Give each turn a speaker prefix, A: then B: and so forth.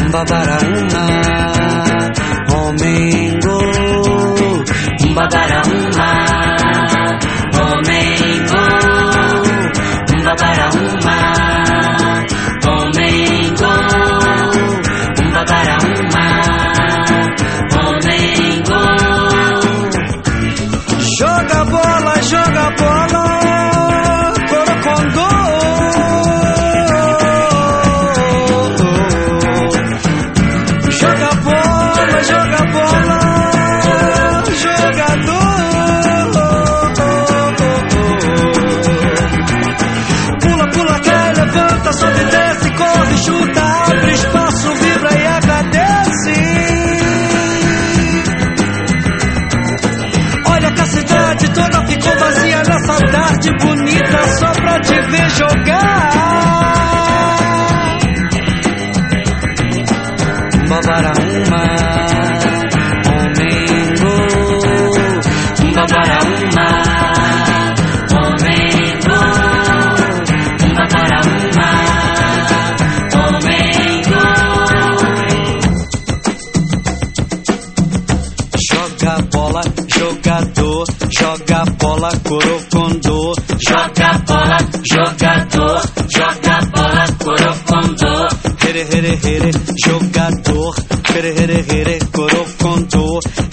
A: Babaraúna, Romengo, Babaraúna, Romengo, Babaraúna, Romengo, Babaraúna, Romengo. Joga bola, Corocondô. Joga bola, jogador. Pula, pula, cai, levanta, sobe, desce, corre, chuta, abre espaço, vibra e agradece. Olha que a cidade toda ficou vazia nessa tarde bonita só pra te ver jogar. Babaraúna, Romengo, Babaraúna, Romengo, Babaraúna, Romengo. Joga bola, jogador, joga bola, Corocondô. Joga bola, jogador, joga bola, Corocondô. Here, here, here, jogador, here, here, here, Corocondô.